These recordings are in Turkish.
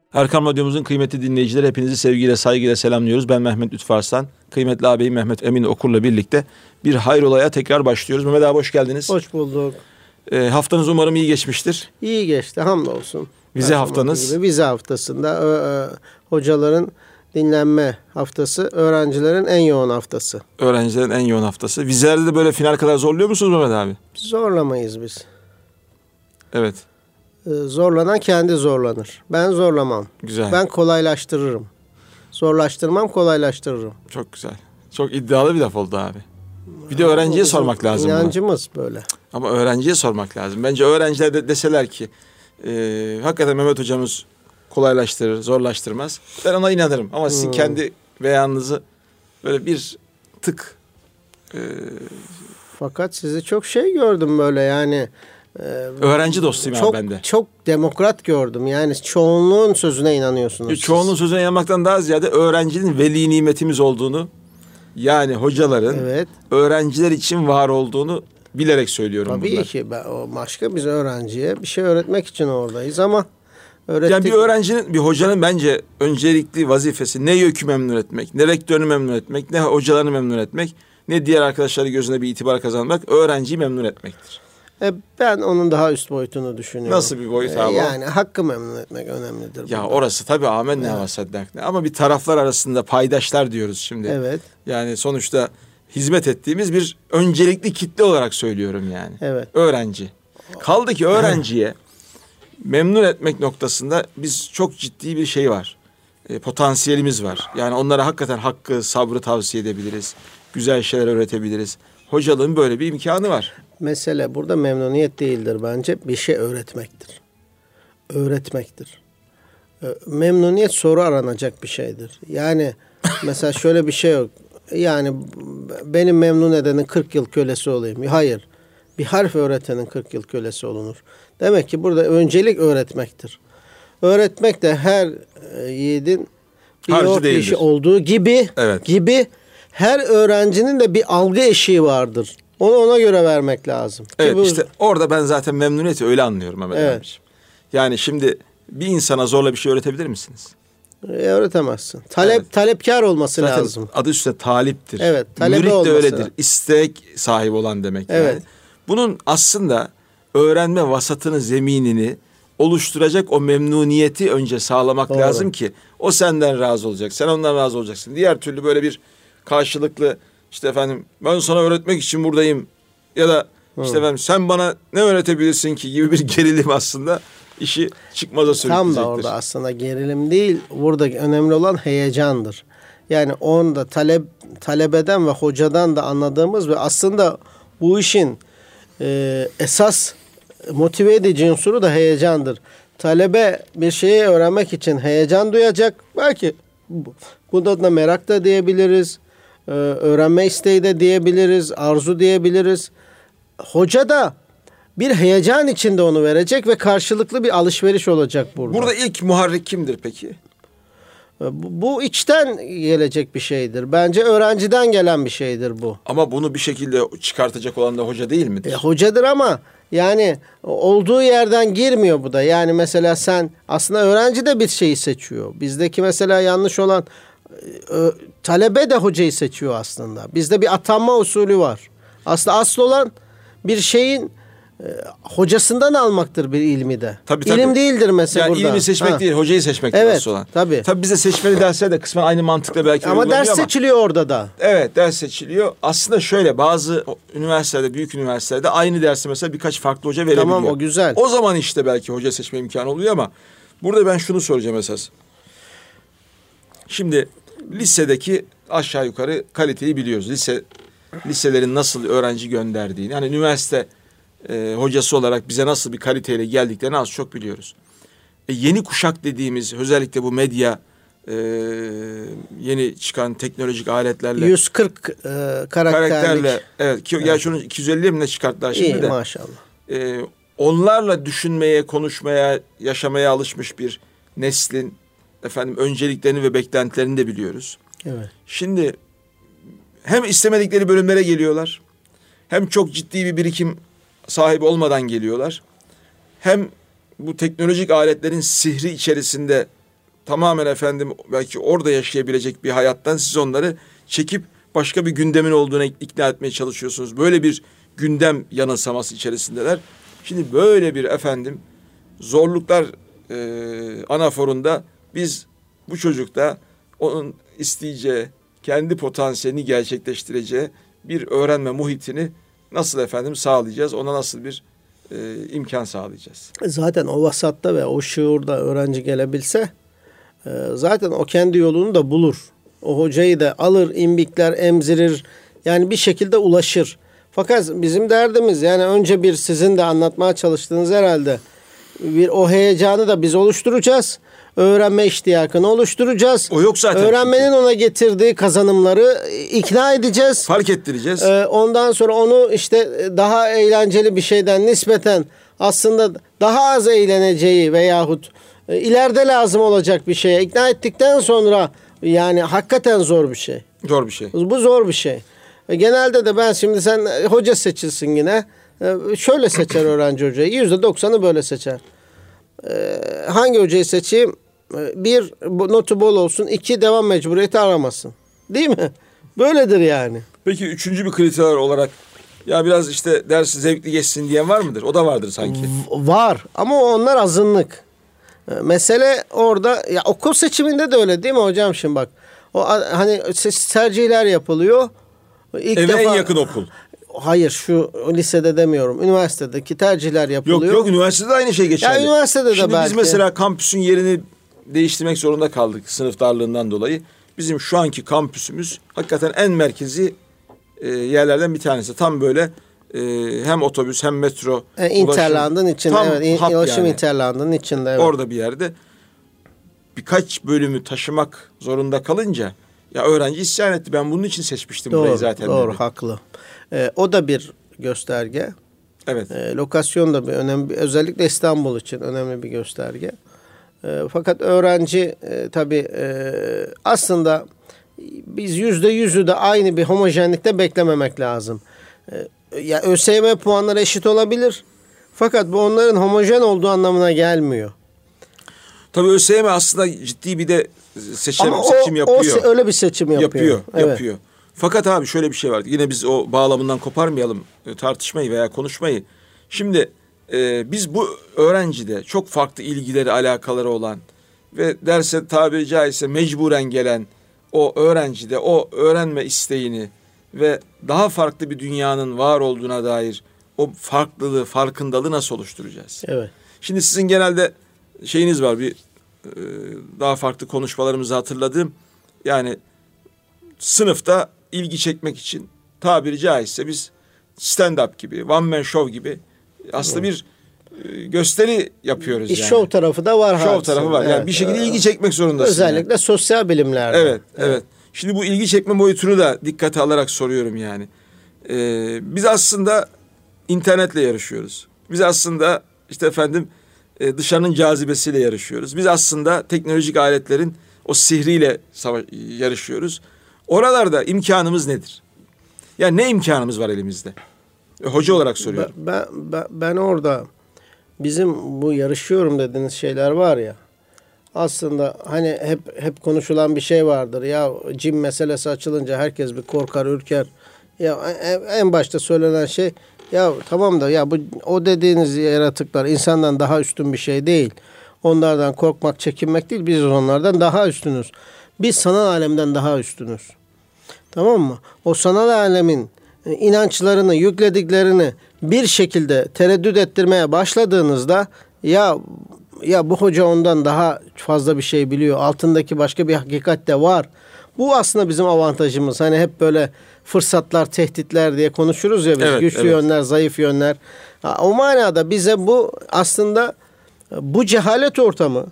Erkam Radyomuzun kıymetli dinleyicileri, hepinizi sevgiyle, saygıyla selamlıyoruz. Ben Mehmet Lütfü Arslan. Kıymetli ağabeyim Mehmet Emin Okur'la birlikte bir hayrolaya tekrar başlıyoruz. Mehmet abi hoş geldiniz. Hoş bulduk. Haftanız umarım iyi geçmiştir. İyi geçti, hamdolsun. Vize haftanız. Vize haftasında hocaların dinlenme haftası, öğrencilerin en yoğun haftası. Öğrencilerin en yoğun haftası. Vizelerde de böyle final kadar zorluyor musunuz Mehmet abi? Zorlamayız biz. Evet. Zorlanan kendi zorlanır. Ben zorlamam. Güzel. Ben kolaylaştırırım. Zorlaştırmam, kolaylaştırırım. Çok güzel. Çok iddialı bir laf oldu abi. Bir de öğrenciye sormak lazım. İnancımız böyle. Ama öğrenciye sormak lazım. Bence öğrenciler de deseler ki hakikaten Mehmet hocamız kolaylaştırır, zorlaştırmaz. Ben ona inanırım. Ama sizin kendi beyanınızı böyle bir tık... Fakat sizi çok gördüm böyle yani... öğrenci dostuyum çok, ben de. Çok demokrat gördüm. Yani çoğunluğun sözüne inanıyorsunuz. Çoğunluğun sözüne inanmaktan daha ziyade öğrencinin veli nimetimiz olduğunu, yani hocaların öğrenciler için var olduğunu bilerek söylüyorum. Tabii bunları. ki başka biz öğrenciye bir şey öğretmek için oradayız ama yani bir öğrencinin, bir hocanın bence öncelikli vazifesi ne YÖK'ü memnun etmek, ne rektörünü memnun etmek, ne hocalarını memnun etmek, ne diğer arkadaşları gözünde bir itibar kazanmak, öğrenciyi memnun etmektir. Ben onun daha üst boyutunu düşünüyorum. Nasıl bir boyut abi? Yani hakkı memnun etmek önemlidir. Ya orası tabii amenna ve saddakne. Ama bir taraflar arasında paydaşlar diyoruz şimdi. Evet. Yani sonuçta hizmet ettiğimiz bir öncelikli kitle olarak söylüyorum yani. Evet. Öğrenci. Kaldı ki öğrenciye memnun etmek noktasında biz çok ciddi bir şey var. Potansiyelimiz var. Yani onlara hakikaten hakkı, sabrı tavsiye edebiliriz. Güzel şeyler öğretebiliriz. Hocalığın böyle bir imkanı var. Mesele burada memnuniyet değildir bence. Bir şey öğretmektir. Öğretmektir. Memnuniyet soru aranacak bir şeydir. Yani mesela şöyle bir şey yok. Yani benim memnun edenin 40 yıl kölesi olayım. Hayır. Bir harf öğretenin 40 yıl kölesi olunur. Demek ki burada öncelik öğretmektir. Öğretmek de her yiğidin bir işi olduğu gibi her öğrencinin de bir algı eşiği vardır. Onu ona göre vermek lazım. Evet, işte orada ben zaten memnuniyeti öyle anlıyorum Mehmet abiciğim. Yani şimdi bir insana zorla bir şey öğretebilir misiniz? Öğretemezsin. Talepkar olması zaten lazım. Adı üstünde taliptir. Evet, mürit de öyledir. İstek sahibi olan demek. Evet. Yani. Bunun aslında öğrenme vasatını, zeminini oluşturacak o memnuniyeti önce sağlamak lazım ki o senden razı olacak. Sen ondan razı olacaksın. Diğer türlü böyle bir karşılıklı işte efendim ben sana öğretmek için buradayım ya da işte efendim sen bana ne öğretebilirsin ki gibi bir gerilim aslında işi çıkmaza sürükleyecektir. Tam da orada aslında gerilim değil, burada önemli olan heyecandır. Yani onda talebeden ve hocadan da anladığımız ve aslında bu işin esas motive edici unsuru da heyecandır. Talebe bir şeyi öğrenmek için heyecan duyacak. Belki bunda da merak da diyebiliriz. Öğrenme isteği de diyebiliriz. Arzu diyebiliriz. Hoca da bir heyecan içinde onu verecek ve karşılıklı bir alışveriş olacak burada. Burada ilk muharrik kimdir peki? Bu içten gelecek bir şeydir. Bence öğrenciden gelen bir şeydir bu. Ama bunu bir şekilde çıkartacak olan da hoca değil midir? Hocadır ama yani olduğu yerden girmiyor bu da. Yani mesela sen aslında öğrenci de bir şeyi seçiyor. Bizdeki mesela yanlış olan talebe de hocayı seçiyor aslında. Bizde bir atanma usulü var. Aslında asıl olan bir şeyin hocasından almaktır bir ilmi de. Tabii. İlim değildir mesela yani burada. İlmi seçmek değil, hocayı seçmektir asıl olan. Tabii. Tabii bize seçmeli dersler de kısmen aynı mantıkla belki ama ders seçiliyor orada da. Evet, ders seçiliyor. Aslında şöyle bazı üniversitelerde, büyük üniversitelerde aynı dersi mesela birkaç farklı hoca verebiliyor. Tamam, o güzel. O zaman işte belki hoca seçme imkanı oluyor ama burada ben şunu soracağım esas. Şimdi lisedeki aşağı yukarı kaliteyi biliyoruz. Liselerin nasıl öğrenci gönderdiğini, yani üniversite hocası olarak bize nasıl bir kaliteyle geldiklerini az çok biliyoruz. Yeni kuşak dediğimiz özellikle bu medya yeni çıkan teknolojik aletlerle 140 karakterle evet ki ya şunu 250'ye mi ne çıkarttılar şimdi İyi, de. Maşallah. Onlarla düşünmeye, konuşmaya, yaşamaya alışmış bir neslin önceliklerini ve beklentilerini de biliyoruz. Evet. Şimdi hem istemedikleri bölümlere geliyorlar. Hem çok ciddi bir birikim sahibi olmadan geliyorlar. Hem bu teknolojik aletlerin sihri içerisinde tamamen efendim belki orada yaşayabilecek bir hayattan siz onları çekip başka bir gündemin olduğuna ikna etmeye çalışıyorsunuz. Böyle bir gündem yanılsaması içerisindeler. Şimdi böyle bir efendim zorluklar anaforunda biz bu çocukta onun isteyeceği, kendi potansiyelini gerçekleştireceği bir öğrenme muhitini nasıl efendim sağlayacağız? Ona nasıl bir imkan sağlayacağız? Zaten o vasatta ve o şuurda öğrenci gelebilse zaten o kendi yolunu da bulur. O hocayı da alır, imbikler, emzirir. Yani bir şekilde ulaşır. Fakat bizim derdimiz yani önce bir sizin de anlatmaya çalıştığınız herhalde bir o heyecanı da biz oluşturacağız. Öğrenme iştiyakını oluşturacağız. O yok zaten. Öğrenmenin ona getirdiği kazanımları ikna edeceğiz. Fark ettireceğiz. Ondan sonra onu işte daha eğlenceli bir şeyden nispeten aslında daha az eğleneceği veyahut ileride lazım olacak bir şeye ikna ettikten sonra yani hakikaten zor bir şey. Zor bir şey. Bu zor bir şey. Genelde de ben şimdi sen hoca seçilsin yine. Şöyle seçer öğrenci hocayı. %90'ı böyle seçer. Hangi hocayı seçeyim? Bir, notu bol olsun. İki, devam mecburiyeti aramasın. Değil mi? Böyledir yani. Peki üçüncü bir kriter olarak ya biraz işte dersi zevkli geçsin diyen var mıdır? O da vardır sanki. Var ama onlar azınlık. Mesele orada ya okul seçiminde de öyle değil mi hocam şimdi bak. O hani tercihler yapılıyor. Eve en yakın okul. Hayır şu lisede demiyorum. Üniversitedeki tercihler yapılıyor. Yok üniversitede aynı şey geçerli. Ya üniversitede de şimdi belki. biz mesela kampüsün yerini değiştirmek zorunda kaldık sınıf darlığından dolayı. Bizim şu anki kampüsümüz hakikaten en merkezi yerlerden bir tanesi. Tam böyle hem otobüs hem metro. Interland'ın içinde. Tam evet. hap Ulaşım yani. Interland'ın içinde. Evet. Orada bir yerde birkaç bölümü taşımak zorunda kalınca ya öğrenci isyan etti. Ben bunun için seçmiştim burayı zaten. Doğru, dedi. haklı. O da bir gösterge. Evet. Lokasyon da bir önemli, özellikle İstanbul için önemli bir gösterge. Fakat öğrenci tabii aslında biz %100'ü de aynı bir homojenlikte beklememek lazım. Ya ÖSYM puanları eşit olabilir. Fakat bu onların homojen olduğu anlamına gelmiyor. Tabii ÖSYM aslında ciddi bir de seçim yapıyor. O öyle bir seçim yapıyor. Yapıyor. Fakat abi şöyle bir şey var. Yine biz o bağlamından koparmayalım tartışmayı veya konuşmayı. Şimdi biz bu öğrencide çok farklı ilgileri, alakaları olan ve derse tabiri caizse mecburen gelen o öğrencide o öğrenme isteğini ve daha farklı bir dünyanın var olduğuna dair o farklılığı, farkındalığı nasıl oluşturacağız? Evet. Şimdi sizin genelde şeyiniz var bir daha farklı konuşmalarımızı hatırladığım yani sınıfta ilgi çekmek için tabiri caizse biz stand-up gibi, one man show gibi aslında bir gösteri yapıyoruz yani. Show tarafı da var. Show tarafı var. Yani bir şekilde ilgi çekmek zorundasın. Özellikle yani. Sosyal bilimlerde. Evet. Şimdi bu ilgi çekme boyutunu da dikkate alarak soruyorum yani. Biz aslında internetle yarışıyoruz. Biz aslında işte efendim dışarının cazibesiyle yarışıyoruz. Biz aslında teknolojik aletlerin o sihriyle yarışıyoruz. Oralarda imkanımız nedir? Yani ne imkanımız var elimizde? Hoca olarak soruyorum. Ben orada bizim bu yarışıyorum dediğiniz şeyler var ya. Aslında hani hep konuşulan bir şey vardır. Ya cin meselesi açılınca herkes bir korkar, ürker. Ya en başta söylenen şey ya tamam da ya bu o dediğiniz yaratıklar insandan daha üstün bir şey değil. Onlardan korkmak, çekinmek değil. Biz onlardan daha üstünüz. Biz sanal alemden daha üstünüz. Tamam mı? O sanal alemin inançlarını, yüklediklerini bir şekilde tereddüt ettirmeye başladığınızda ya bu hoca ondan daha fazla bir şey biliyor. Altındaki başka bir hakikat de var. Bu aslında bizim avantajımız. Hani hep böyle fırsatlar, tehditler diye konuşuruz ya biz. Evet, güçlü yönler, zayıf yönler. O manada bize bu aslında bu cehalet ortamı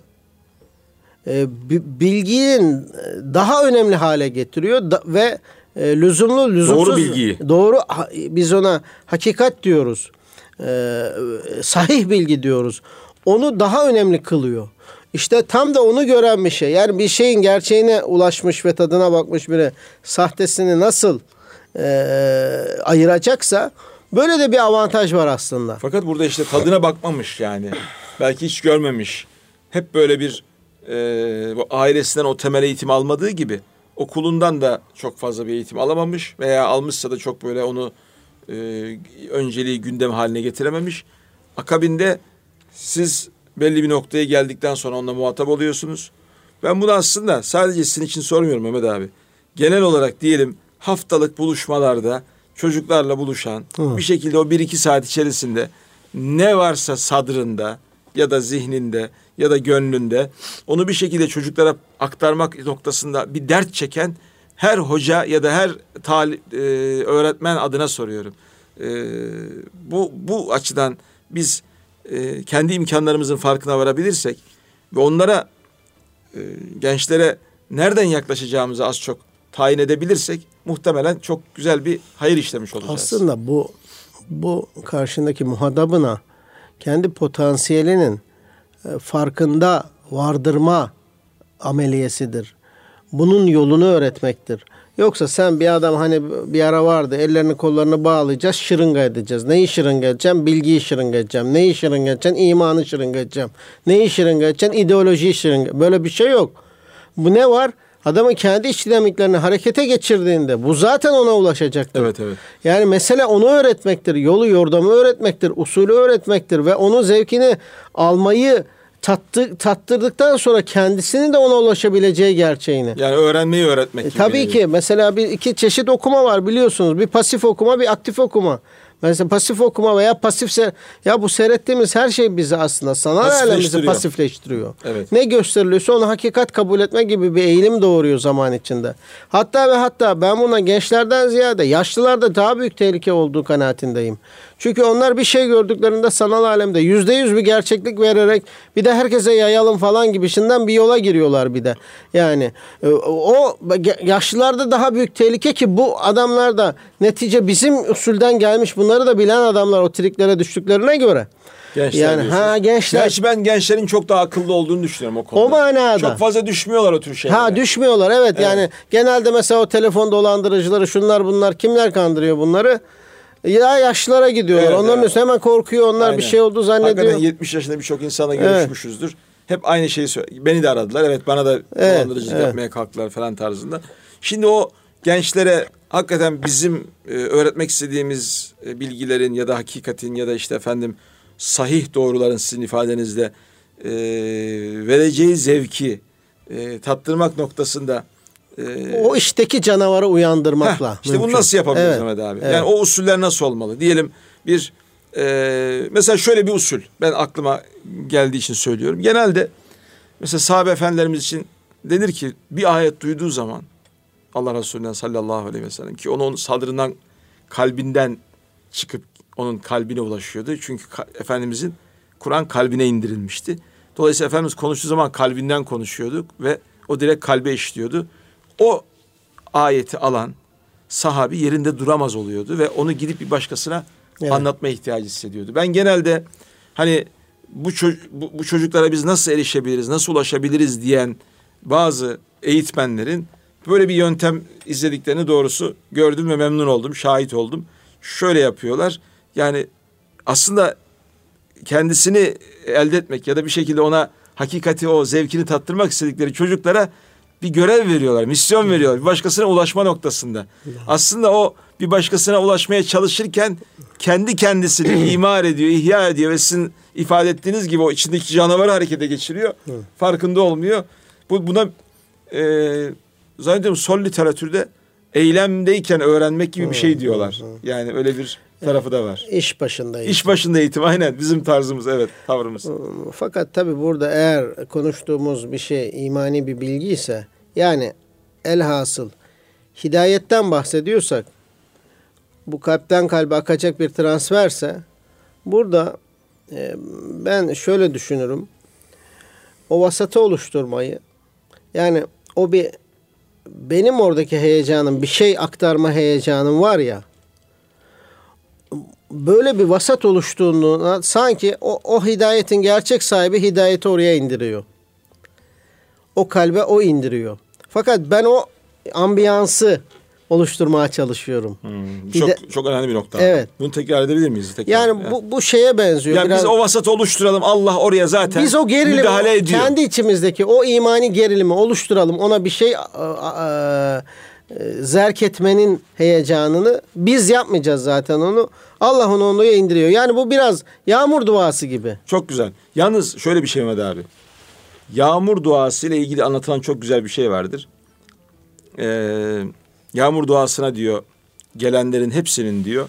bilginin daha önemli hale getiriyor ve lüzumsuz doğru bilgiyi. Doğru biz ona hakikat diyoruz. Sahih bilgi diyoruz. Onu daha önemli kılıyor. İşte tam da onu gören bir şey. Yani bir şeyin gerçeğine ulaşmış ve tadına bakmış biri sahtesini nasıl ayıracaksa böyle de bir avantaj var aslında. Fakat burada işte tadına bakmamış yani. Belki hiç görmemiş. Hep böyle bir bu ailesinden o temel eğitim almadığı gibi okulundan da çok fazla bir eğitim alamamış veya almışsa da çok böyle onu önceliği gündem haline getirememiş. Akabinde siz belli bir noktaya geldikten sonra onunla muhatap oluyorsunuz. Ben bunu aslında sadece sizin için sormuyorum Mehmet abi. Genel olarak diyelim haftalık buluşmalarda çocuklarla buluşan bir şekilde o 1-2 saat içerisinde ne varsa sadrında ya da zihninde ya da gönlünde onu bir şekilde çocuklara aktarmak noktasında bir dert çeken her hoca ya da her öğretmen adına soruyorum. Bu açıdan biz kendi imkanlarımızın farkına varabilirsek ve onlara gençlere nereden yaklaşacağımızı az çok tayin edebilirsek muhtemelen çok güzel bir hayır işlemiş olacağız. Aslında bu karşındaki muhatabına kendi potansiyelinin farkında vardırma ameliyesidir. Bunun yolunu öğretmektir. Yoksa sen bir adam hani bir ara vardı ellerini kollarını bağlayacağız, şırınga edeceğiz. Neyi şırınga edeceğim? Bilgiyi şırınga edeceğim. Neyi şırınga edeceğim? İmanı şırınga edeceğim. Neyi şırınga edeceğim? İdeolojiyi şırınga. Böyle bir şey yok. Bu ne var? Adamın kendi iç dinamiklerini harekete geçirdiğinde bu zaten ona ulaşacaktır. Evet, evet. Yani mesele onu öğretmektir. Yolu yordamı öğretmektir. Usulü öğretmektir ve onun zevkini almayı tattırdıktan sonra kendisinin de ona ulaşabileceği gerçeğini. Yani öğrenmeyi öğretmek gibi. Tabii ki. Mesela iki çeşit okuma var biliyorsunuz. Bir pasif okuma, bir aktif okuma. Mesela pasif okuma veya ya bu seyrettiğimiz her şey bizi aslında sanal alemimizi pasifleştiriyor. Evet. Ne gösteriliyorsa onu hakikat kabul etme gibi bir eğilim doğuruyor zaman içinde. Hatta ben buna gençlerden ziyade yaşlılarda daha büyük tehlike olduğu kanaatindeyim. Çünkü onlar bir şey gördüklerinde sanal alemde %100 bir gerçeklik vererek bir de herkese yayalım falan gibisinden bir yola giriyorlar bir de. Yani o yaşlılarda daha büyük tehlike ki bu adamlar da netice bizim usulden gelmiş bunları da bilen adamlar o triklere düştüklerine göre. Gençler yani gençler. Gerçi ben gençlerin çok daha akıllı olduğunu düşünüyorum o konuda. O manada. Çok fazla düşmüyorlar o tür şeylere. Düşmüyorlar evet. Yani genelde mesela o telefon dolandırıcıları şunlar bunlar kimler kandırıyor bunları? Ya yaşlılara gidiyorlar. Evet, onların üstüne hemen korkuyor. Onlar aynen. Bir şey oldu zannediyor. Hakikaten 70 yaşında birçok insanla görüşmüşüzdür. Hep aynı şeyi söylüyor. Beni de aradılar. Evet bana da dolandırıcılık yapmaya kalktılar falan tarzında. Şimdi o gençlere hakikaten bizim öğretmek istediğimiz bilgilerin ya da hakikatin ya da işte efendim sahih doğruların sizin ifadenizde vereceği zevki tattırmak noktasında o işteki canavarı uyandırmakla. İşte bunu nasıl yapabiliriz Mehmet abi? Yani o usuller nasıl olmalı? Diyelim bir mesela şöyle bir usul. Ben aklıma geldiği için söylüyorum. Genelde mesela sahabe efendilerimiz için denir ki bir ayet duyduğu zaman Allah Resulü'nden sallallahu aleyhi ve sellem ki onun sadrından kalbinden çıkıp onun kalbine ulaşıyordu. Çünkü Efendimizin Kur'an kalbine indirilmişti. Dolayısıyla Efendimiz konuştuğu zaman kalbinden konuşuyorduk ve o direkt kalbe işliyordu. O ayeti alan sahabi yerinde duramaz oluyordu ve onu gidip bir başkasına anlatmaya ihtiyacı hissediyordu. Ben genelde hani bu çocuklara biz nasıl erişebiliriz, nasıl ulaşabiliriz diyen bazı eğitmenlerin böyle bir yöntem izlediklerini doğrusu gördüm ve memnun oldum, şahit oldum. Şöyle yapıyorlar. Yani aslında kendisini elde etmek ya da bir şekilde ona hakikati o zevkini tattırmak istedikleri çocuklara bir görev veriyorlar, misyon veriyorlar. Bir başkasına ulaşma noktasında. Aslında o bir başkasına ulaşmaya çalışırken kendi kendisini imar ediyor, ihya ediyor ve sizin ifade ettiğiniz gibi o içindeki canavarı harekete geçiriyor. Farkında olmuyor. Buna zannediyorum sol literatürde eylemdeyken öğrenmek gibi bir şey diyorlar. Yani öyle bir tarafı da var. İş başında eğitim. İş başında eğitim aynen bizim tarzımız tavrımız. Fakat tabii burada eğer konuştuğumuz bir şey imani bir bilgi ise yani elhasıl hidayetten bahsediyorsak bu kalpten kalbe akacak bir transferse burada ben şöyle düşünürüm. O vasatı oluşturmayı yani o benim oradaki heyecanım bir şey aktarma heyecanım var ya böyle bir vasat oluştuğunda sanki o hidayetin gerçek sahibi hidayeti oraya indiriyor. O kalbe o indiriyor. Fakat ben o ambiyansı oluşturmaya çalışıyorum. Çok önemli bir nokta. Evet. Bunu tekrar edebilir miyiz? Yani bu şeye benziyor. Yani biraz, biz o vasatı oluşturalım. Allah oraya zaten biz o gerilimi, müdahale ediyor. kendi içimizdeki o imani gerilimi oluşturalım. Ona bir şey zerk etmenin heyecanını biz yapmayacağız zaten onu. Allah onu oraya indiriyor. Yani bu biraz yağmur duası gibi. Çok güzel. Yalnız şöyle bir şey Mehmet abi. Yağmur duası ile ilgili anlatılan çok güzel bir şey vardır. Yağmur duasına diyor gelenlerin hepsinin diyor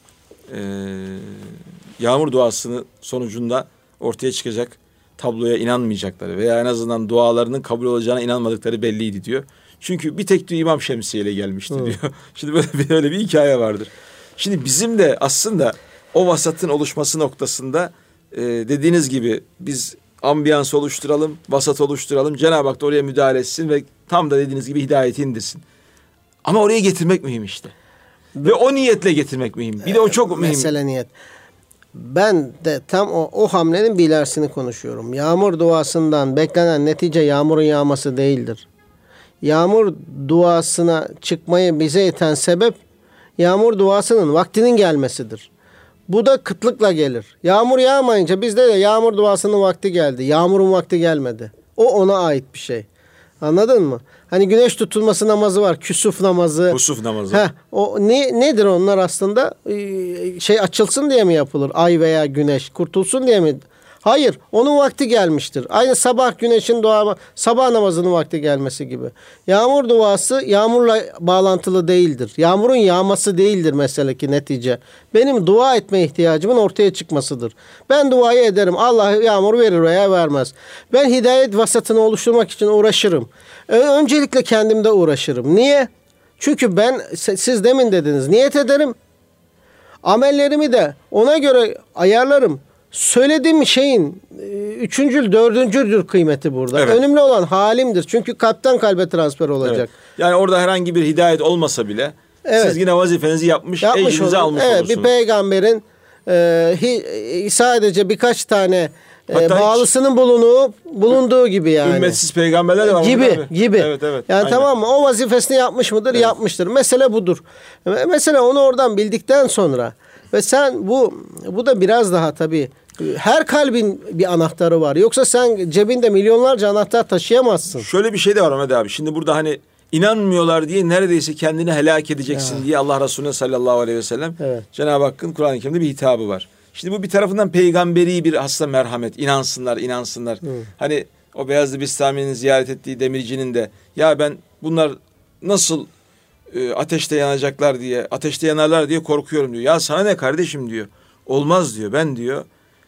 yağmur duasının sonucunda ortaya çıkacak tabloya inanmayacakları veya en azından dualarının kabul olacağına inanmadıkları belliydi diyor. Çünkü bir tek diyor İmam Şemsiye ile gelmişti diyor. Şimdi böyle bir hikaye vardır. Şimdi bizim de aslında o vasatın oluşması noktasında dediğiniz gibi biz ambiyans oluşturalım, vasat oluşturalım. Cenab-ı Hak da oraya müdahale etsin ve tam da dediğiniz gibi hidayeti indirsin. Ama oraya getirmek mühim işte. Ve o niyetle getirmek mühim. Bir de o çok mühim. Mesele niyet. Ben de tam o hamlenin bir ilerisini konuşuyorum. Yağmur duasından beklenen netice yağmurun yağması değildir. Yağmur duasına çıkmayı bize iten sebep yağmur duasının vaktinin gelmesidir. Bu da kıtlıkla gelir. Yağmur yağmayınca bizde de yağmur duasının vakti geldi. Yağmurun vakti gelmedi. O ona ait bir şey. Anladın mı? Hani güneş tutulması namazı var. Küsuf namazı. Kusuf namazı. O nedir onlar aslında? Açılsın diye mi yapılır? Ay veya güneş kurtulsun diye mi? Hayır, onun vakti gelmiştir. Aynı sabah güneşin sabah namazının vakti gelmesi gibi. Yağmur duası yağmurla bağlantılı değildir. Yağmurun yağması değildir meseleki netice. Benim dua etme ihtiyacımın ortaya çıkmasıdır. Ben duayı ederim. Allah yağmur verir veya vermez. Ben hidayet vasatını oluşturmak için uğraşırım. Öncelikle kendimde uğraşırım. Niye? Çünkü siz demin dediniz, niyet ederim. Amellerimi de ona göre ayarlarım. Söylediğim şeyin üçüncül, dördüncüdür kıymeti burada. Evet. Önemli olan halimdir. Çünkü kalpten kalbe transfer olacak. Evet. Yani orada herhangi bir hidayet olmasa bile siz yine vazifenizi yapmış ecrinizi almış olursunuz. Bir peygamberin sadece birkaç tane bağlısının bulunduğu gibi yani. Ümmetsiz peygamberler de var. Gibi. Evet. Yani aynen. tamam mı? O vazifesini yapmış mıdır? Evet. Yapmıştır. Mesele budur. Mesele onu oradan bildikten sonra ve sen bu da biraz daha tabii her kalbin bir anahtarı var. Yoksa sen cebinde milyonlarca anahtar taşıyamazsın. Şöyle bir şey de var Ahmet abi. Şimdi burada hani inanmıyorlar diye neredeyse kendini helak edeceksin diye Allah Resulüne sallallahu aleyhi ve sellem Cenab-ı Hakk'ın Kur'an-ı Kerim'de bir hitabı var. Şimdi bu bir tarafından peygamberi bir aslında merhamet. İnansınlar. Hani o Beyazlı Bistami'nin ziyaret ettiği demircinin de ya ben bunlar nasıl ateşte yanacaklar diye, ateşte yanarlar diye korkuyorum diyor. Ya sana ne kardeşim diyor. Olmaz diyor. Ben diyor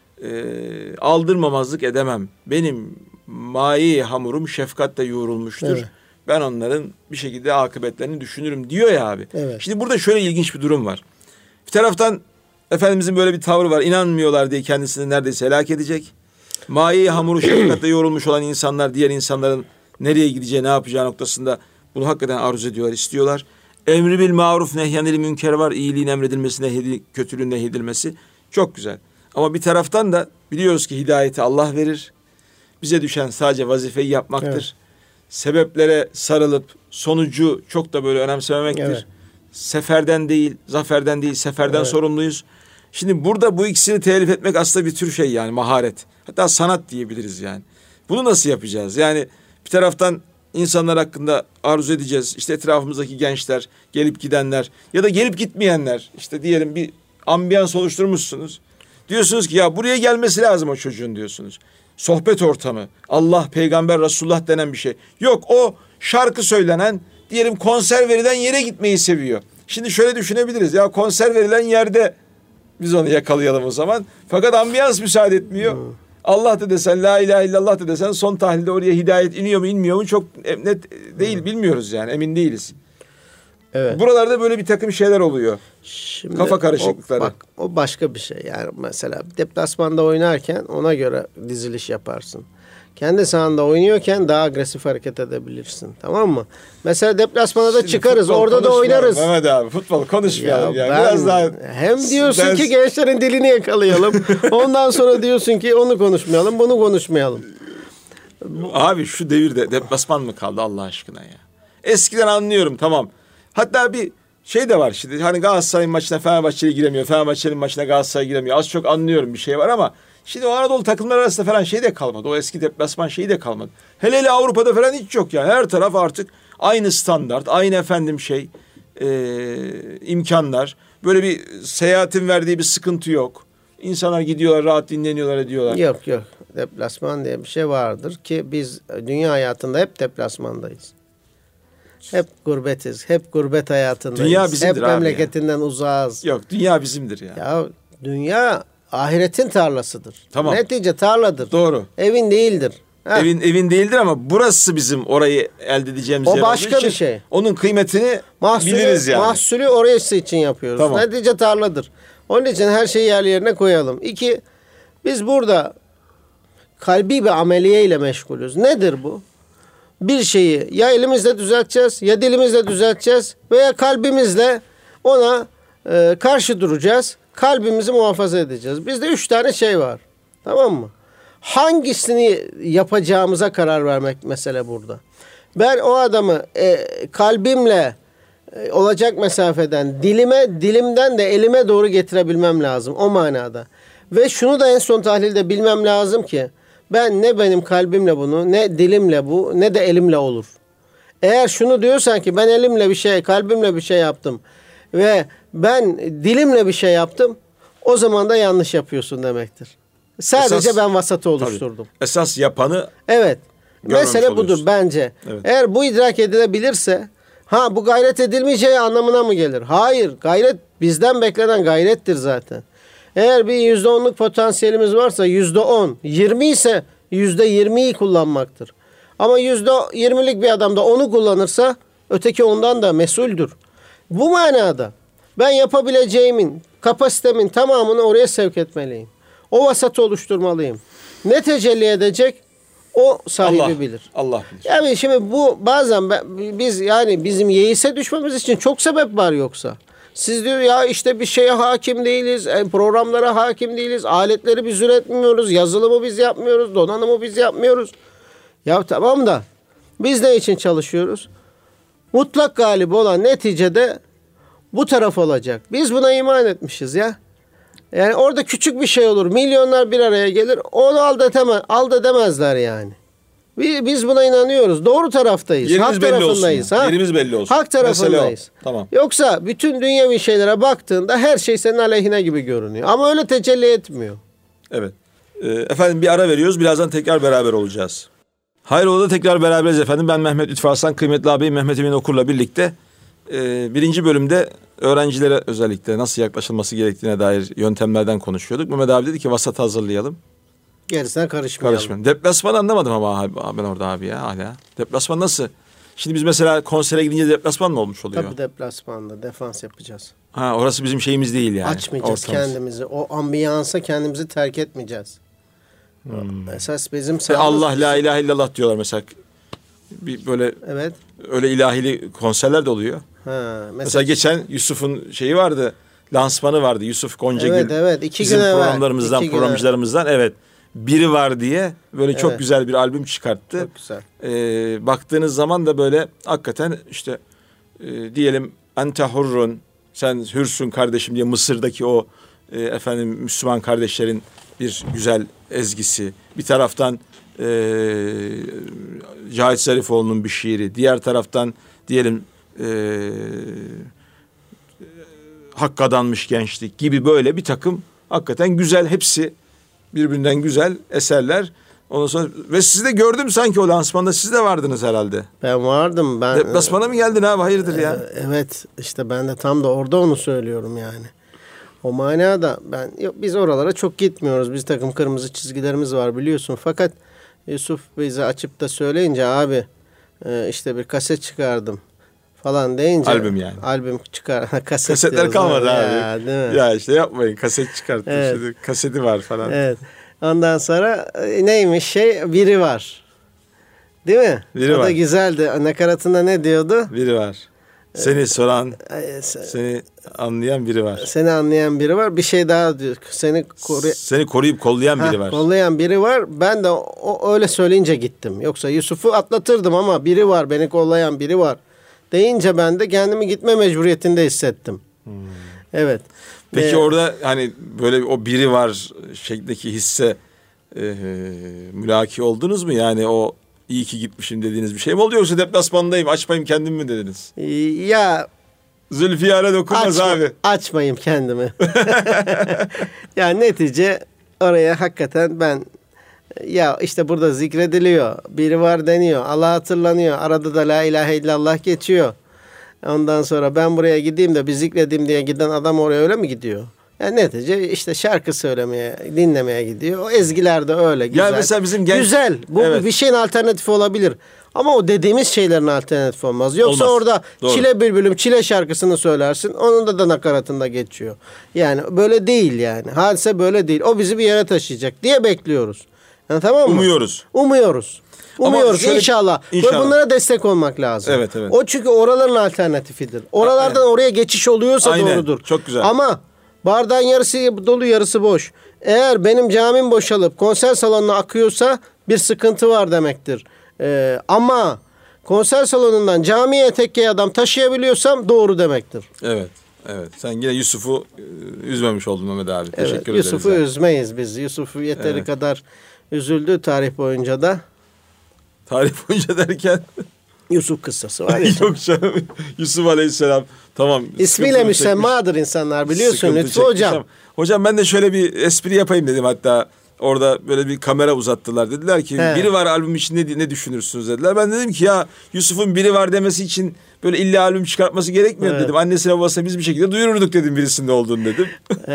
aldırmamazlık edemem. Benim mai hamurum şefkatle yoğrulmuştur. Evet. Ben onların bir şekilde akıbetlerini düşünürüm diyor ya abi. Evet. Şimdi burada şöyle ilginç bir durum var. Bir taraftan Efendimizin böyle bir tavrı var. İnanmıyorlar diye kendisini neredeyse helak edecek. Mai hamuru şefkatle yoğrulmuş olan insanlar diğer insanların nereye gideceği, ne yapacağı noktasında bunu hakikaten arzu ediyorlar, istiyorlar. Emri bil maruf nehyanil münker var. İyiliğin emredilmesi, kötülüğün nehyedilmesi. Çok güzel. Ama bir taraftan da biliyoruz ki hidayeti Allah verir. Bize düşen sadece vazifeyi yapmaktır. Evet. Sebeplere sarılıp sonucu çok da böyle önemsememektir. Evet. Seferden değil, zaferden değil, seferden sorumluyuz. Şimdi burada bu ikisini telif etmek aslında bir tür şey yani maharet. Hatta sanat diyebiliriz yani. Bunu nasıl yapacağız? Yani bir taraftan insanlar hakkında arzu edeceğiz. İşte etrafımızdaki gençler, gelip gidenler ya da gelip gitmeyenler. İşte diyelim bir ambiyans oluşturmuşsunuz. Diyorsunuz ki ya buraya gelmesi lazım o çocuğun diyorsunuz. Sohbet ortamı, Allah, peygamber, Resulullah denen bir şey. Yok o şarkı söylenen, diyelim konser verilen yere gitmeyi seviyor. Şimdi şöyle düşünebiliriz. Ya konser verilen yerde biz onu yakalayalım o zaman. Fakat ambiyans müsaade etmiyor. Allah da desen, la ilahe illallah da desen son tahlilde oraya hidayet iniyor mu inmiyor mu çok net değil, bilmiyoruz yani, emin değiliz. Evet. Buralarda böyle bir takım şeyler oluyor. Şimdi kafa karışıklıkları. O başka bir şey. Yani mesela deplasmanda oynarken ona göre diziliş yaparsın. Kendi sahanda oynuyorken daha agresif hareket edebilirsin. Tamam mı? Mesela deplasmana da çıkarız. Orada da oynarız. Mehmet abi futbol konuşmayalım. Ya. Biraz daha... Hem diyorsun ki gençlerin dilini yakalayalım. Ondan sonra diyorsun ki onu konuşmayalım, bunu konuşmayalım. Abi şu devirde deplasman mı kaldı Allah aşkına ya? Eskiden anlıyorum tamam. Hatta bir şey de var şimdi. Hani Galatasaray'ın maçına Fenerbahçeli giremiyor. Fenerbahçe'nin maçına Galatasaray giremiyor. Az çok anlıyorum, bir şey var ama şimdi o Anadolu takımlar arasında falan şey de kalmadı. O eski deplasman şeyi de kalmadı. Hele Avrupa'da falan hiç yok yani. Her taraf artık aynı standart, aynı efendim imkanlar. Böyle bir seyahatin verdiği bir sıkıntı yok. İnsanlar gidiyorlar, rahat dinleniyorlar, ediyorlar. Yok. Deplasman diye bir şey vardır ki biz dünya hayatında hep deplasmandayız. Hep gurbetiz. Hep gurbet hayatındayız. Dünya bizimdir hep abi memleketinden uzağız. Yok, dünya bizimdir ya. Ya dünya ahiretin tarlasıdır. Tamam. Netice tarladır. Doğru. Evin değildir. Ha. Evin değildir ama burası bizim orayı elde edeceğimiz O yer başka olduğu için bir şey. onun kıymetini biliriz yani. Mahsulü orası için yapıyoruz. Tamam. Netice tarladır. Onun için her şeyi yerine koyalım. 2, biz burada kalbi bir ameliye ile meşgulüz. Nedir bu? Bir şeyi ya elimizle düzelteceğiz, ya dilimizle düzelteceğiz veya kalbimizle ona karşı duracağız. Kalbimizi muhafaza edeceğiz. Bizde 3 tane şey var. Tamam mı? Hangisini yapacağımıza karar vermek mesele burada. Ben o adamı kalbimle olacak mesafeden dilimden de elime doğru getirebilmem lazım. O manada. Ve şunu da en son tahlilde bilmem lazım ki ben ne benim kalbimle bunu, ne dilimle bu, ne de elimle olur. Eğer şunu diyorsan ki ben elimle bir şey, kalbimle bir şey yaptım ve ben dilimle bir şey yaptım, o zaman da yanlış yapıyorsun demektir. Sadece ben vasatı oluşturdum. Tabii. Esas yapanı evet. Mesele budur oluyorsun. Bence. Evet. Eğer bu idrak edilebilirse bu gayret edilmeyeceği anlamına mı gelir? Hayır. Gayret bizden beklenen gayrettir zaten. Eğer bir %10'luk potansiyelimiz varsa %10, 20 ise %20'yi kullanmaktır. Ama %20'lik bir adam da 10'u kullanırsa öteki ondan da mesuldür. Bu manada ben yapabileceğimin, kapasitemin tamamını oraya sevk etmeliyim. O vasatı oluşturmalıyım. Ne tecelli edecek? O sahibi bilir. Allah bilir. Yani şimdi bu bazen biz yani bizim yeise düşmemiz için çok sebep var yoksa. Siz diyor ya işte bir şeye hakim değiliz, programlara hakim değiliz, aletleri biz üretmiyoruz, yazılımı biz yapmıyoruz, donanımı biz yapmıyoruz. Ya tamam da biz ne için çalışıyoruz? Mutlak galip olan neticede bu taraf olacak. Biz buna iman etmişiz ya. Yani orada küçük bir şey olur. Milyonlar bir araya gelir. Onu ald edemezler yani. Biz buna inanıyoruz. Doğru taraftayız. Yerimiz Hak belli tarafındayız. olsun. Yerimiz belli olsun. Hak tarafındayız. Tamam. Yoksa bütün dünyevi şeylere baktığında her şey senin aleyhine gibi görünüyor. Ama öyle tecelli etmiyor. Evet. Efendim bir ara veriyoruz. Birazdan tekrar beraber olacağız. Hayrola tekrar beraberiz efendim. Ben Mehmet Lütfü Arslan, kıymetli ağabeyim Mehmet Emin Okur'la birlikte birinci bölümde öğrencilere özellikle nasıl yaklaşılması gerektiğine dair yöntemlerden konuşuyorduk. Mehmet abi dedi ki vasat hazırlayalım. Gerisine karışmayalım. Deplasman anlamadım ama ben orada abi ya hala. Deplasman nasıl? Şimdi biz mesela konsere gidince deplasman mı olmuş oluyor? Tabii deplasmanda defans yapacağız. Orası bizim şeyimiz değil yani. Açmayacağız kendimizi. O ambiyansa kendimizi terk etmeyeceğiz. Esas bizim Allah la ilahe illallah diyorlar mesela. Bir böyle evet. Öyle ilahili konserler de oluyor. Mesela geçen Yusuf'un şeyi vardı. Lansmanı vardı. Yusuf Goncagül. Evet. 2 bizim gün programlarımızdan, programcılarımızdan. Evet. Biri var diye böyle çok güzel bir albüm çıkarttı. Çok güzel. Baktığınız zaman da böyle hakikaten işte diyelim ente hurrun, sen hürsün kardeşim diye Mısır'daki o Müslüman kardeşlerin bir güzel ezgisi. Bir taraftan Cahit Zarifoğlu'nun bir şiiri. Diğer taraftan diyelim Hakka Adanmış Gençlik gibi böyle bir takım hakikaten güzel, hepsi birbirinden güzel eserler. Ondan sonra ve sizi de gördüm sanki o lansmanda, siz de vardınız herhalde. Ben vardım. Deplasmana mı geldin abi, hayırdır ya? Evet, işte ben de tam da orada onu söylüyorum yani. O manada biz oralara çok gitmiyoruz. Biz takım kırmızı çizgilerimiz var biliyorsun. Fakat Yusuf bize açıp da söyleyince abi işte bir kaset çıkardım falan deyince. Albüm yani. Albüm çıkar. Kasetler kalmadı abi. Ya, değil mi? Ya işte yapmayın, kaset çıkarttı. Evet. Şimdi kaseti var falan. Evet. Ondan sonra neymiş biri var. Değil mi? Biri o var. da güzeldi. Nakaratında ne diyordu? Biri var. Seni soran, seni anlayan biri var. Seni anlayan biri var. Bir şey daha diyor. Seni koruyup kollayan biri var. Kollayan biri var. Ben de öyle söyleyince gittim. Yoksa Yusuf'u atlatırdım ama biri var. Beni kollayan biri var deyince ben de kendimi gitme mecburiyetinde hissettim. Evet. Peki orada hani böyle o biri var şeklindeki hisse mülaki oldunuz mu? Yani o iyi ki gitmişim dediğiniz bir şey mi oldu, yoksa deplasmandayım açmayayım kendimi mi dediniz? Ya Zülfiyar'a dokunmaz abi. açmayayım kendimi. Yani netice oraya hakikaten ben, ya işte burada zikrediliyor, biri var deniyor, Allah hatırlanıyor, arada da la ilahe illallah geçiyor. Ondan sonra ben buraya gideyim de bir zikredeyim diye giden adam oraya öyle mi gidiyor? Yani netice işte şarkı söylemeye, dinlemeye gidiyor. O ezgiler de öyle güzel. Ya mesela bizim güzel. Bu evet, bir şeyin alternatifi olabilir. Ama o dediğimiz şeylerin alternatifi olmaz. Yoksa olmaz. orada Doğru. Çile Bülbülüm Çile şarkısını söylersin. Onun da nakaratında geçiyor. Yani böyle değil yani. Hadise böyle değil. O bizi bir yere taşıyacak diye bekliyoruz. Yani tamam mı? Umuyoruz. Umuyoruz. Ama Umuyoruz şöyle, inşallah. inşallah. Ve bunlara destek olmak lazım. Evet, evet. O çünkü oraların alternatifidir. Oralardan oraya geçiş oluyorsa aynen, doğrudur. çok güzel. Ama bardağın yarısı dolu yarısı boş. Eğer benim camim boşalıp konser salonuna akıyorsa bir sıkıntı var demektir. Ama konser salonundan camiye tekkeye adam taşıyabiliyorsam doğru demektir. Evet. Evet. Sen yine Yusuf'u üzmemiş oldun Mehmet abi. Evet, Teşekkür ederiz. Yusuf'u üzmeyiz biz. Yusuf yeteri kadar üzüldü tarih boyunca da. Tarih boyunca derken Yusuf kıssası var ya. yok canım. Yusuf Aleyhisselam tamam. İsmiyle müsemmadır insanlar biliyorsun Lütfü Hocam. Hocam ben de şöyle bir espri yapayım dedim hatta. Orada böyle bir kamera uzattılar. Dediler ki biri var albüm için ne düşünürsünüz dediler. Ben dedim ki ya Yusuf'un biri var demesi için böyle illa albüm çıkartması gerekmiyor dedim. Annesine babasına biz bir şekilde duyururduk dedim birisinin olduğunu dedim.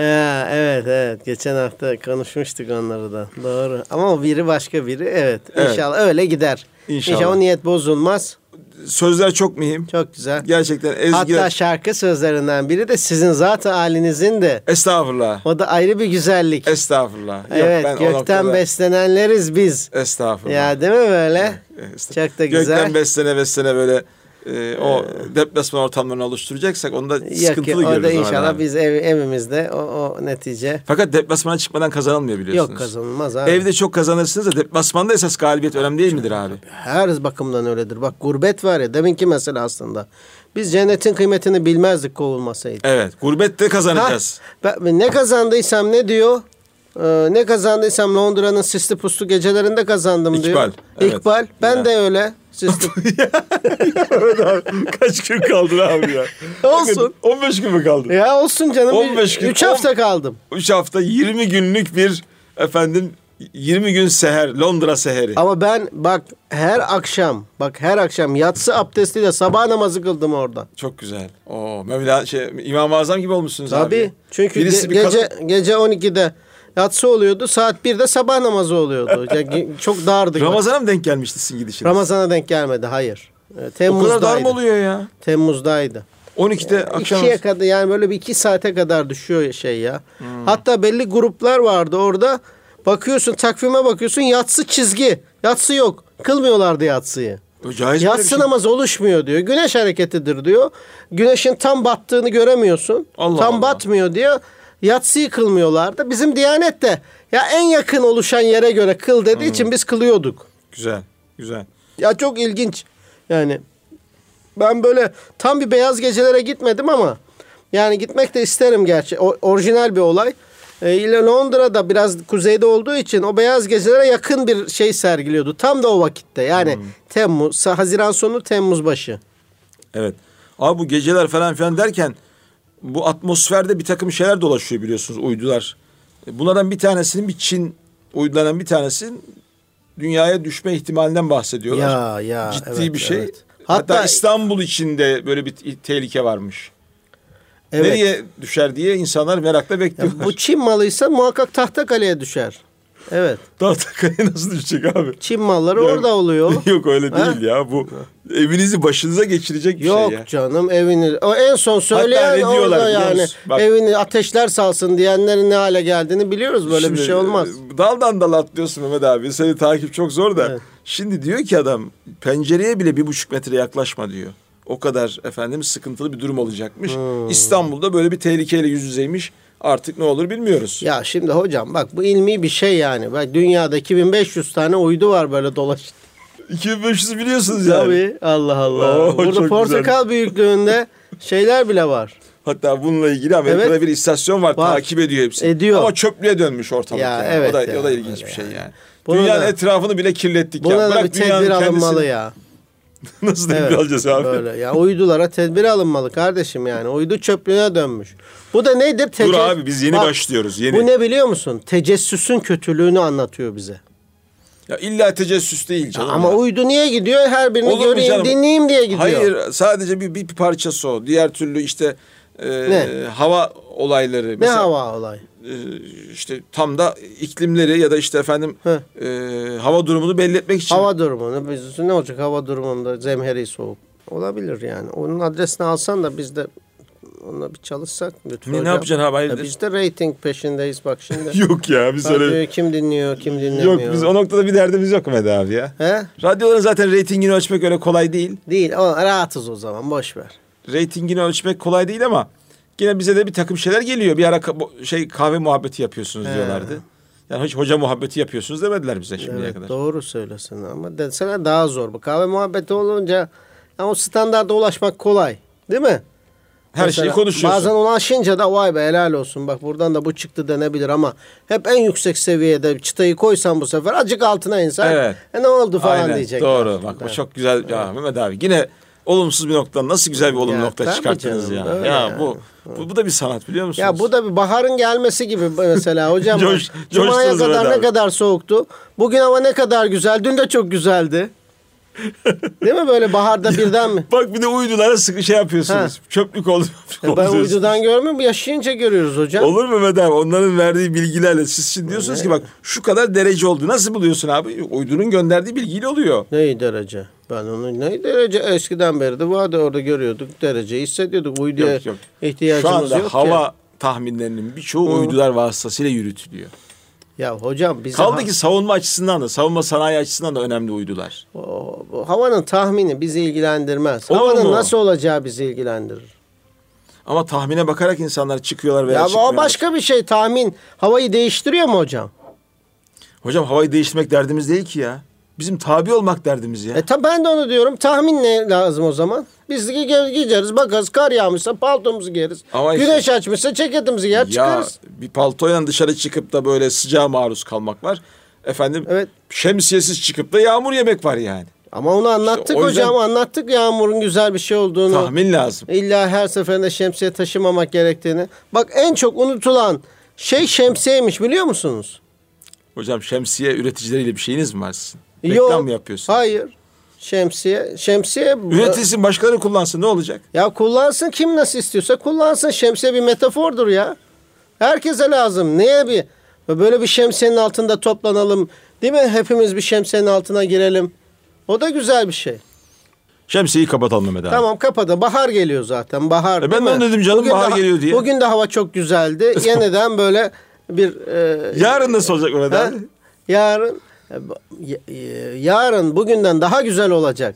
Evet. Geçen hafta konuşmuştuk onları da. Doğru. Ama o biri başka biri. Evet. İnşallah öyle gider. İnşallah o niyet bozulmaz. Sözler çok mühim. Çok güzel. Gerçekten ezgiler. Hatta şarkı sözlerinden biri de sizin zat-ı halinizin de. Estağfurullah. O da ayrı bir güzellik. Estağfurullah. Evet, ben gökten beslenenleriz biz. Estağfurullah. Ya değil mi böyle? Çok da güzel. Gökten beslene böyle o deplasman ortamlarını oluşturacaksak onda sıkıntılı görürüz. Orada inşallah biz evimizde o netice. Fakat deplasmana çıkmadan kazanılmıyor biliyorsunuz. Yok kazanılmaz abi. Evde çok kazanırsınız da deplasmanda esas galibiyet önemli değil midir abi? Her bakımdan öyledir. Bak gurbet var ya deminki mesele aslında. Biz cennetin kıymetini bilmezdik kovulmasaydı. Evet, gurbette kazanacağız. Ben ne kazandıysam ne diyor? Ne kazandıysam Londra'nın sisli puslu gecelerinde kazandım diyor. İkbal. Evet. İkbal. Ben de öyle. Sisli. Evet abi. Kaç gün kaldın abi ya? Olsun. 15 gün mü kaldın? Ya olsun canım. 15 gün. 3 hafta kaldım. 3 hafta 20 günlük bir 20 gün seher, Londra seheri. Ama ben her akşam yatsı abdestiyle sabah namazı kıldım orada. Çok güzel. Mevla İmam-ı Azam gibi olmuşsunuz abi. Tabii. Çünkü gece 12'de yatsı oluyordu. Saat 1'de sabah namazı oluyordu. Yani çok dardı. Ramazan'a mı denk gelmişti sizin gidişiniz? Ramazan'a denk gelmedi. Hayır. Temmuz'daydı. O kadar dar mı oluyor ya? Temmuz'daydı. 12'de akşam. 2'ye kadar yani böyle bir 2 saate kadar düşüyor şey ya. Hatta belli gruplar vardı orada. Bakıyorsun takvime bakıyorsun yatsı çizgi. Yatsı yok. Kılmıyorlardı yatsıyı. Yatsı namazı oluşmuyor diyor. Güneş hareketidir diyor. Güneşin tam battığını göremiyorsun. Tam batmıyor diyor. Yatsıyı kılmıyorlardı. Bizim Diyanet de ya en yakın oluşan yere göre kıl dediği için biz kılıyorduk. Güzel. Ya çok ilginç. Yani ben böyle tam bir beyaz gecelere gitmedim ama yani gitmek de isterim gerçi. Orijinal bir olay. Londra'da biraz kuzeyde olduğu için o beyaz gecelere yakın bir şey sergiliyordu. Tam da o vakitte. Yani Temmuz, Haziran sonu Temmuz başı. Evet. Abi bu geceler falan filan derken bu atmosferde bir takım şeyler dolaşıyor biliyorsunuz, uydular. Bunlardan bir tanesinin Çin uydulanan bir tanesinin dünyaya düşme ihtimalinden bahsediyorlar. Ya ciddi bir şey. Evet. Hatta İstanbul içinde böyle bir tehlike varmış. Evet. Nereye düşer diye insanlar merakla bekliyorlar. Bu Çin malıysa muhakkak Tahtakale'ye düşer. Evet. Tahtakale'ye nasıl düşecek abi? Çin malları orada oluyor. Yok öyle değil ya. Bu evinizi başınıza geçirecek bir şey ya. Yok canım evini. O en son söyleyen orada yani. Bak, evini ateşler salsın diyenlerin ne hale geldiğini biliyoruz. Böyle bir şey olmaz. Daldan dala atlıyorsun Mehmet abi. Seni takip çok zor da. Evet. Şimdi diyor ki adam pencereye bile 1,5 metre yaklaşma diyor. O kadar sıkıntılı bir durum olacakmış. İstanbul'da böyle bir tehlikeyle yüz yüzeymiş. Artık ne olur bilmiyoruz. Ya şimdi hocam bak bu ilmi bir şey yani. Bak dünyada 2500 tane uydu var böyle dolaşan. 2500'ü biliyorsunuz yani. Tabii. Allah Allah. Oo, Burada çok portakal büyüklüğünde şeyler bile var. Hatta bununla ilgili Amerika'da Evet. bir istasyon var. Takip ediyor hepsini. Ediyor. Ama çöplüğe dönmüş ortalık. Ya, yani. evet o da ya, ilginç bir öyle şey yani. yani. Buna Dünyanın da- etrafını bile kirlettik ya. Buna da Bırak bir tedbir dünyanın alınmalı kendisini. ya. Nasıl tedbir Evet, alacağız abi? böyle. Ya uydulara tedbir alınmalı kardeşim yani. Uydu çöplüğüne dönmüş. Bu da nedir? Dur abi biz yeni Bak, başlıyoruz. Yeni. Bu ne biliyor musun? Tecessüsün kötülüğünü anlatıyor bize. Ya illa tecessüs değil canım. Ama ya. uydu niye gidiyor? Her birini Olur mu göreyim, canım? dinleyeyim diye gidiyor. Hayır sadece bir parçası o. Diğer türlü işte hava olayları. Ne Mesela, hava olay? işte tam da iklimleri ya da işte efendim hava durumunu belli etmek için. Hava durumunu. Biz, ne olacak hava durumunda zemheri soğuk. Olabilir yani. Onun adresini alsan da biz de onunla bir çalışsak lütfen. Ne yapacaksın abi? Hayırdır? Biz de reyting peşindeyiz bak şimdi. Yok ya biz öyle. Radyoyu kim dinliyor, kim dinlemiyor. Yok biz o noktada bir derdimiz yok Mehmet abi ya. He? Radyoların zaten reytingini ölçmek öyle kolay değil. Değil. O, rahatız o zaman. Boş ver. Reytingini ölçmek kolay değil ama yine bize de bir takım şeyler geliyor. Bir ara kahve muhabbeti yapıyorsunuz diyorlardı. Yani hiç hoca muhabbeti yapıyorsunuz demediler bize şimdiye Evet, kadar. doğru söylesin ama desene daha zor. Bu kahve muhabbeti olunca o standarda ulaşmak kolay. Değil mi? Her Mesela şeyi konuşuyorsun. Bazen ulaşınca da vay be helal olsun. Bak buradan da bu çıktı denebilir ama hep en yüksek seviyede çıtayı koysan bu sefer acık altına insan. Evet. Ne oldu falan Aynen, diyecek. doğru. Bak bu çok güzel. Ya Mehmet abi yine olumsuz bir noktadan nasıl güzel bir olumlu Ya, nokta tabii çıkarttınız canım, ya. öyle Ya yani. bu da bir sanat biliyor musunuz? Ya bu da bir baharın gelmesi gibi mesela hocam. Cuma'ya coştunuz kadar Mehmet ne abi. kadar soğuktu. Bugün hava ne kadar güzel. Dün de çok güzeldi. Değil mi böyle baharda birden mi? Bak bir de uydulara sıkı şey yapıyorsunuz. Çöplük oldu. Ben uydudan görmüyorum. Yaşayınca görüyoruz hocam. Olur mu Mehmet abi? Onların verdiği bilgilerle siz şimdi diyorsunuz ki bak şu kadar derece oldu. Nasıl buluyorsun abi? Uydunun gönderdiği bilgiyle oluyor. Neyi derece? Ben onu neyi derece eskiden beri de vardı orada görüyorduk. Dereceyi hissediyorduk. Uyduya Yok. ihtiyacımız Şu anda yok hava tahminlerinin birçoğu uydular vasıtasıyla yürütülüyor. Ya hocam bize Kaldı ki savunma açısından da, savunma sanayi açısından da önemli uydular. o havanın tahmini bizi ilgilendirmez. Olur Havanın mu? nasıl olacağı bizi ilgilendirir. Ama tahmine bakarak insanlar çıkıyorlar veya Ya çıkmıyorlar. o başka bir şey tahmin. Havayı değiştiriyor mu hocam? Hocam havayı değiştirmek derdimiz değil ki ya. Bizim tabi olmak derdimiz ya. Tabi ben de onu diyorum. Tahmin ne lazım o zaman? Biz de gideriz bakarız kar yağmışsa paltomuzu giyeriz. Ama işte- Güneş açmışsa ceketimizi giyer Ya çıkarız. bir paltoyla dışarı çıkıp da böyle sıcağa maruz kalmak var. Efendim Evet. şemsiyesiz çıkıp da yağmur yemek var yani. Ama onu anlattık İşte o yüzden- hocam. Anlattık yağmurun güzel bir şey olduğunu. Tahmin lazım. İlla her seferinde şemsiye taşımamak gerektiğini. Bak en çok unutulan şey şemsiyeymiş biliyor musunuz? Hocam şemsiye üreticileriyle bir şeyiniz mi var sizin? Yok. Reklam mı yapıyorsun? Hayır. Şemsiye. Üretilsin başkaları kullansın ne olacak? Ya kullansın kim nasıl istiyorsa kullansın. Şemsiye bir metafordur ya. Herkese lazım. Neye bir böyle bir şemsiyenin altında toplanalım. Değil mi? Hepimiz bir şemsiyenin altına girelim. O da güzel bir şey. Şemsiyeyi kapatalım Mehmet abi. Tamam kapadı. Bahar geliyor zaten. Bahar. Ben değil de onu mi? dedim canım, bahar geliyor diye. Bugün de hava çok güzeldi. Yeniden böyle bir Yarın nasıl olacak Mehmet ha? abi? Yarın bugünden daha güzel olacak.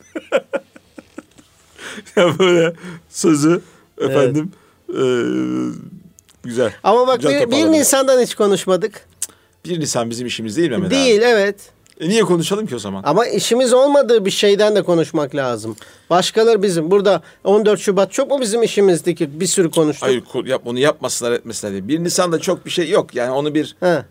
Ya böyle sözü efendim güzel. Ama bak Güzel 1 toparladın. Nisan'dan hiç konuşmadık. 1 Nisan bizim işimiz değil Mehmet Değil abi. evet. Niye konuşalım ki o zaman? Ama işimiz olmadığı bir şeyden de konuşmak lazım. Başkaları bizim. Burada 14 Şubat çok mu bizim işimizdi ki bir sürü konuştuk? Hayır onu yapmasınlar etmesinler diye. 1 Nisan'da çok bir şey yok. Yani onu bir He.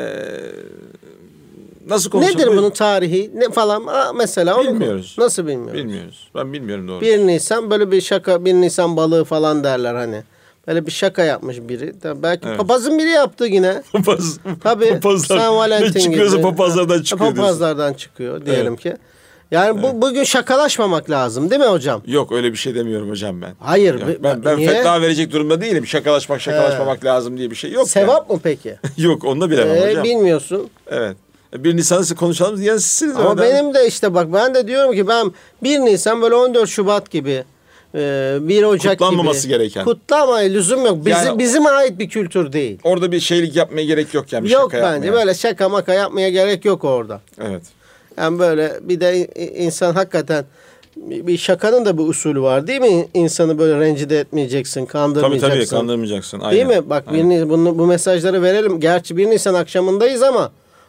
nasıl konuşalım? Nedir bunun tarihi? Ne falan? Mesela onu Bilmiyoruz. Nasıl bilmiyoruz? Bilmiyoruz. Ben bilmiyorum doğru. 1 Nisan böyle bir şaka, 1 Nisan balığı falan derler hani. Böyle bir şaka yapmış biri. Tabii belki Evet. papazın biri yaptı yine. Papaz. Tabii. Papazlar. San Valentin Ne çıkıyorsa gibi. papazlardan çıkıyor diyorsun. Papazlardan çıkıyor diyelim ki. Yani bugün şakalaşmamak lazım değil mi hocam? Yok öyle bir şey demiyorum hocam ben. Hayır. Yok, ben niye? fetva verecek durumda değilim. Şakalaşmamak lazım diye bir şey yok. Sevap mı peki? Yok onu da bilemem hocam. Bilmiyorsun. Evet. 1 Nisan'ı konuşalım diyen sizsiniz. Ama Mehmet abi. benim de işte bak ben de diyorum ki ben 1 Nisan böyle 14 Şubat gibi 1 Ocak Kutlanmaması gibi. gereken. Kutlamaya lüzum yok. Yani- Bizim ait bir kültür değil. Orada bir şeylik yapmaya gerek yok yani. Bir Yok şaka bence yapmaya. böyle şaka maka yapmaya gerek yok orada. Evet. Yani böyle bir de insan hakikaten bir şakanın da bir usulü var değil mi? İnsanı böyle rencide etmeyeceksin, kandırmayacaksın. Tabii kandırmayacaksın. Aynen. Değil mi? Bak Aynen. bu mesajları verelim. Gerçi 1 Nisan akşamındayız ama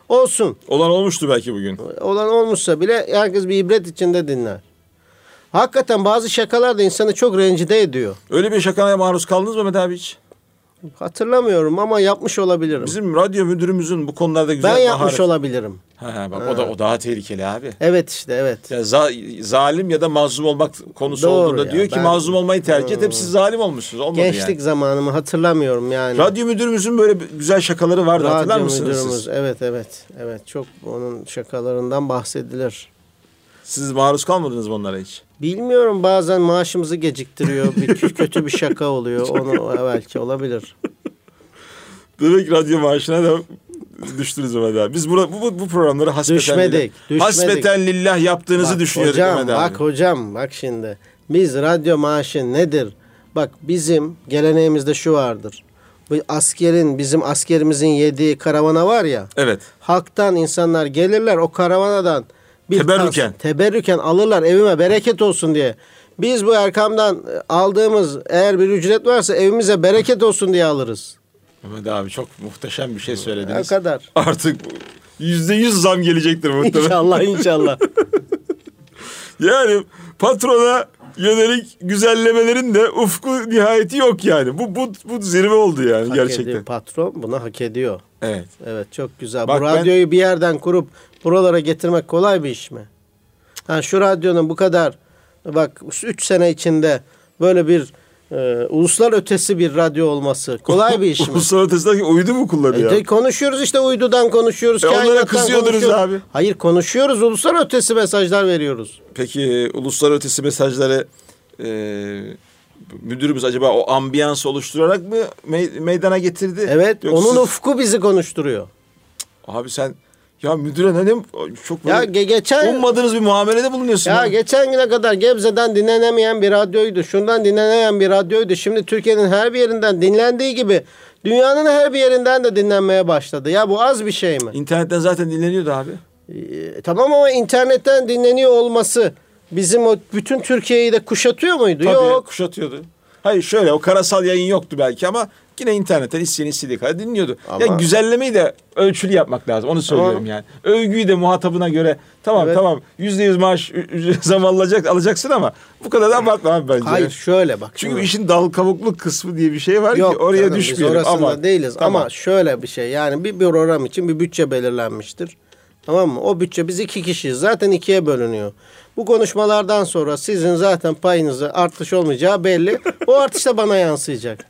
Olsun. Olan olmuştu belki bugün. Olan olmuşsa bile herkes bir ibret içinde dinler. Hakikaten bazı şakalar da insanı çok rencide ediyor. Öyle bir şakaya maruz kaldınız mı Mehmet abi hiç? Hatırlamıyorum ama yapmış olabilirim. Bizim radyo müdürümüzün bu konularda güzel Ben yapmış olabilirim. Bak o daha tehlikeli abi. Evet işte evet. Ya zalim ya da mazlum olmak konusu Doğru olduğunda ya, diyor ki ben- mazlum olmayı tercih et. Hep siz zalim olmuşsunuz. Olmadı Gençlik yani. zamanımı hatırlamıyorum yani. Radyo müdürümüzün böyle güzel şakaları vardı, hatırlar Radyo mısınız müdürümüz, siz? evet çok onun şakalarından bahsedilir. Siz maruz kalmadınız mı onlara hiç? Bilmiyorum, bazen maaşımızı geciktiriyor. Kötü bir şaka oluyor. Onu belki olabilir. Demek ki radyo maaşına da düştünüz Mehmet abi. Biz bu programları Düşmedik. hasbeten lillah yaptığınızı düşünüyorduk Mehmet abi. Hocam bak şimdi. Biz radyo maaşı nedir? Bak bizim geleneğimizde şu vardır. Bizim askerimizin yediği karavana var ya. Evet. Halktan insanlar gelirler o karavanadan teberrüken alırlar evime bereket olsun diye. Biz bu Erkam'dan aldığımız eğer bir ücret varsa evimize bereket olsun diye alırız. Mehmet abi çok muhteşem bir şey söylediniz. Ne kadar? Artık %100 zam gelecektir muhtemelen. İnşallah. Yani patrona yönelik güzellemelerin de ufku nihayeti yok yani. Bu zirve oldu yani Hak gerçekten. ediyor. Patron bunu hak ediyor. Evet. Evet çok güzel. Bak bu radyoyu bir yerden kurup buralara getirmek kolay bir iş mi? Şu radyonun bu kadar 3 sene içinde böyle bir uluslar ötesi bir radyo olması kolay bir iş mi? Uluslar ötesindeki uydu mu kullanıyor? Konuşuyoruz işte, uydudan konuşuyoruz. Onlara kızıyordunuz abi. Hayır, konuşuyoruz, uluslar ötesi mesajlar veriyoruz. Peki uluslar ötesi mesajları müdürümüz acaba o ambiyansı oluşturarak mı meydana getirdi? Evet, Yoksa onun ufku bizi konuşturuyor. Abi sen ya müdüre ne çok böyle geçen ummadığınız bir muamelede bulunuyorsun. geçen güne kadar Gebze'den dinlenemeyen bir radyoydu. Şundan dinlenemeyen bir radyoydu. Şimdi Türkiye'nin her bir yerinden dinlendiği gibi dünyanın her bir yerinden de dinlenmeye başladı. Ya bu az bir şey mi? İnternetten zaten dinleniyordu abi. Tamam ama internetten dinleniyor olması bizim o bütün Türkiye'yi de kuşatıyor muydu? Tabii, Yok. kuşatıyordu. Hayır şöyle, o karasal yayın yoktu belki ama yine internetten istediği kadar dinliyordu. Ama- Ya güzellemeyi de ölçülü yapmak lazım. Onu söylüyorum Ama- yani. Övgüyü de muhatabına göre tamam Evet. %100 maaş zam alacaksın ama bu kadar da abartma abi bence. Hayır şöyle bak. Çünkü şimdi. işin dal kavukluk kısmı diye bir şey var Yok, ki oraya canım, biz düşmeyelim. orasında Ama değiliz tamam. ama şöyle bir şey, yani bir program için bir bütçe belirlenmiştir. Tamam mı? O bütçe, biz 2 kişiyiz. Zaten 2'ye bölünüyor. Bu konuşmalardan sonra sizin zaten payınızı artış olmayacağı belli. O artış da bana yansıyacak.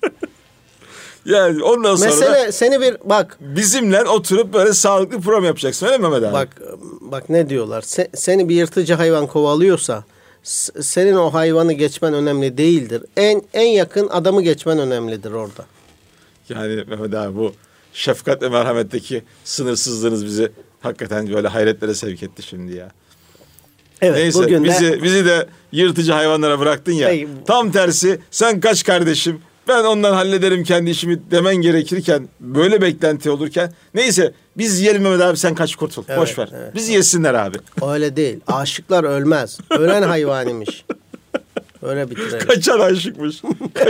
Yani ondan sonra Mesele seni bir bak bizimle oturup böyle sağlıklı bir program yapacaksın, öyle mi Mehmet abi? bak ne diyorlar? Seni bir yırtıcı hayvan kovalıyorsa senin o hayvanı geçmen önemli değildir. En yakın adamı geçmen önemlidir orada. Yani Mehmet abi, bu şefkat ve merhametteki sınırsızlığınız bizi hakikaten böyle hayretlere sevk etti şimdi ya. Evet, Neyse bugün de bizi de yırtıcı hayvanlara bıraktın ya. Peki. Tam tersi, sen kaç kardeşim, ben ondan hallederim kendi işimi demen gerekirken, böyle beklenti olurken, neyse biz yiyelim Mehmet abi, sen kaç kurtul. Evet, Boş ver. evet. Bizi yesinler abi. öyle değil. Aşıklar ölmez. Ölen hayvan imiş. Öyle bitirelim. Kaçan aşıkmış.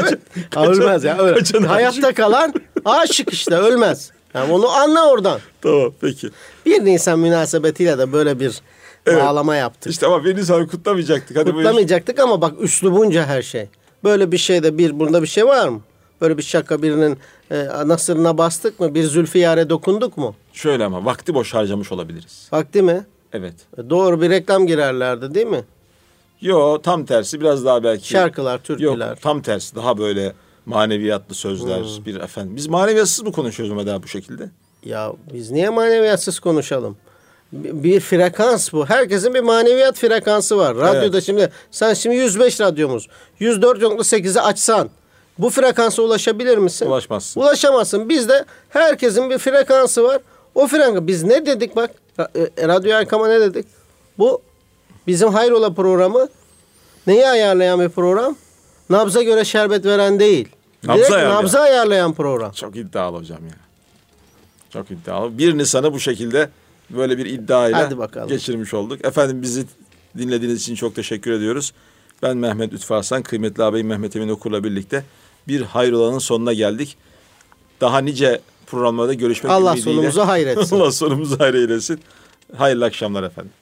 Ölmez ya. Öyle. kaçan Hayatta kalan aşık işte, ölmez. Yani onu anla oradan. Tamam peki. 1 Nisan münasebetiyle de böyle bir bağlama yaptık. İşte ama beni sana kutlamayacaktık. Hadi buyur. Kutlamayacaktık ama bak üslubunca her şey. Böyle bir şeyde bunda bir şey var mı? Böyle bir şaka, birinin nasırına bastık mı? Bir Zülfiyar'e dokunduk mu? Şöyle ama vakti boş harcamış olabiliriz. Vakti mi? Evet. Doğru bir reklam girerlerdi değil mi? Yo, tam tersi, biraz daha belki. Şarkılar, türküler. Yok, tam tersi, daha böyle maneviyatlı sözler bir efendim. Biz maneviyatsız mı konuşuyoruz Mehmet abi bu şekilde? Ya biz niye maneviyatsız konuşalım? Bir frekans bu. Herkesin bir maneviyat frekansı var. Radyoda sen şimdi 105 radyomuz. 104.8'i açsan bu frekansa ulaşabilir misin? Ulaşmazsın. Ulaşamazsın. Bizde herkesin bir frekansı var. O frekans, biz ne dedik bak? Radyo Erkam'a ne dedik? Bu bizim Hayrola programı neyi ayarlayan bir program? Nabza göre şerbet veren değil. Nabza ayarlayan program. Çok iddialı hocam ya. Çok iddialı. 1 Nisan'ı bu şekilde böyle bir iddiayla geçirmiş olduk. Efendim, bizi dinlediğiniz için çok teşekkür ediyoruz. Ben Mehmet Lütfü Arslan, kıymetli ağabeyim Mehmet Emin Okur'la birlikte bir Hayrola'nın sonuna geldik. Daha nice programlarda görüşmek Allah ümidiyle. sonumuzu hayretsin. Allah sonumuzu hayır eylesin. Hayırlı akşamlar efendim.